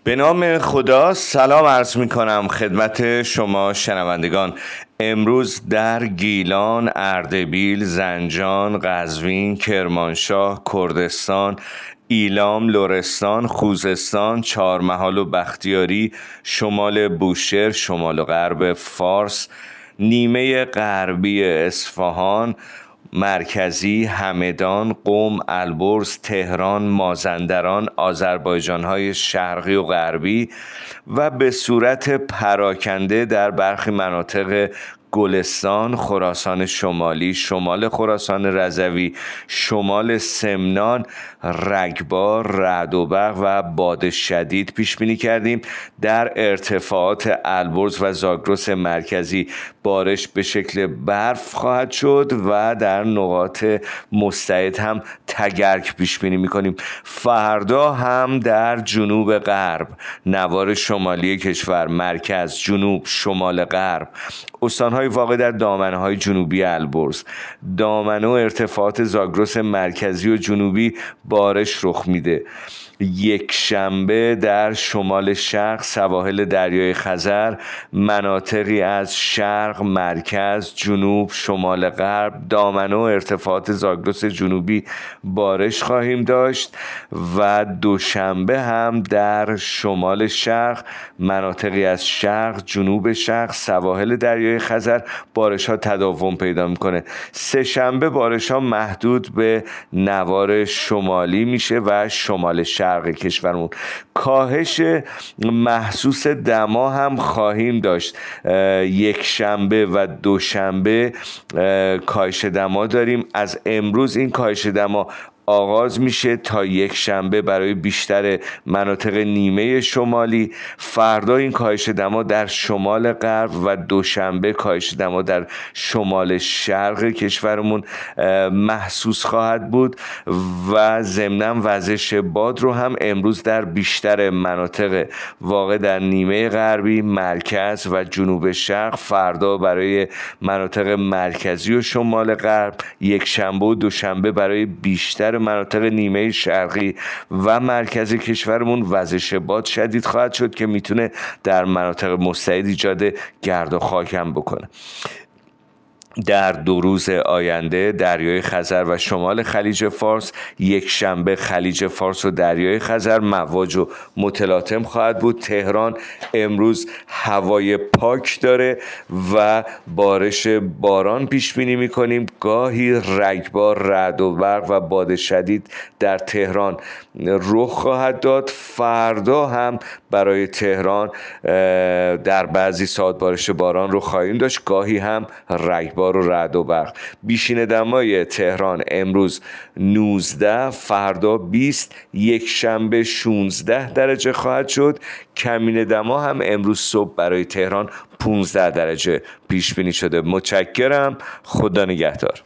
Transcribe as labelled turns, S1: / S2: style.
S1: به نام خدا سلام عرض می کنم خدمت شما شنوندگان. امروز در گیلان، اردبیل، زنجان، قزوین، کرمانشاه، کردستان، ایلام، لرستان، خوزستان، چهارمحال و بختیاری، شمال بوشهر، شمال و غرب فارس، نیمه غربی اصفهان، مرکزی، همدان، قم، البرز، تهران، مازندران، آذربایجان‌های شرقی و غربی و به صورت پراکنده در برخی مناطق گلستان، خراسان شمالی، شمال خراسان رضوی، شمال سمنان، رگبار، رعد و برق و باد شدید پیش بینی کردیم. در ارتفاعات البرز و زاگرس مرکزی بارش به شکل برف خواهد شد و در نقاط مستعد هم تگرگ پیش بینی می‌کنیم. فردا هم در جنوب غرب، نوار شمالی کشور، مرکز، جنوب، شمال غرب، استان‌های واقع در دامنه‌های جنوبی البرز، دامنه و ارتفاعات زاگرس مرکزی و جنوبی بارش رخ میده. یک شنبه در شمال شرق، سواحل دریای خزر، مناطقی از شرق، مرکز، جنوب، شمال غرب، دامنه و ارتفاعات زاگرس جنوبی بارش خواهیم داشت و دوشنبه هم در شمال شرق، مناطقی از شرق، جنوب شرق، سواحل دریای خزر بارش ها تداوم پیدا میکنه. سه شنبه بارش ها محدود به نوار شمالی میشه و شمال شرق کشورمون. کاهش محسوس دما هم خواهیم داشت. یک شنبه و دوشنبه کاهش دما داریم. از امروز این کاهش دما آغاز میشه تا یک شنبه برای بیشتر مناطق نیمه شمالی. فردا این کاهش دما در شمال غرب و دوشنبه کاهش دما در شمال شرق کشورمون محسوس خواهد بود و ضمناً وزش باد رو هم امروز در بیشتر مناطق واقع در نیمه غربی، مرکز و جنوب شرق، فردا برای مناطق مرکزی و شمال غرب، یک شنبه و دوشنبه برای بیشتر مناطق نیمه شرقی و مرکزی کشورمون وزش باد شدید خواهد شد که میتونه در مناطق مستعد ایجاد گرد و خاک هم بکنه. در 2 روز آینده دریای خزر و شمال خلیج فارس، یک شنبه خلیج فارس و دریای خزر مواج و متلاطم خواهد بود. تهران امروز هوای پاک داره و باران پیش بینی می‌کنیم. گاهی رگبار، رعد و برق و باد شدید در تهران رخ خواهد داد. فردا هم برای تهران در بعضی ساعات بارش باران رو خواهیم داشت، گاهی هم رگبار و رعد و برق. بیشین دمای تهران امروز 19، فردا 20، یک شنبه 16 درجه خواهد شد. کمین دما هم امروز صبح برای تهران 15 درجه پیش بینی شده. متشکرم. خدا نگهدار.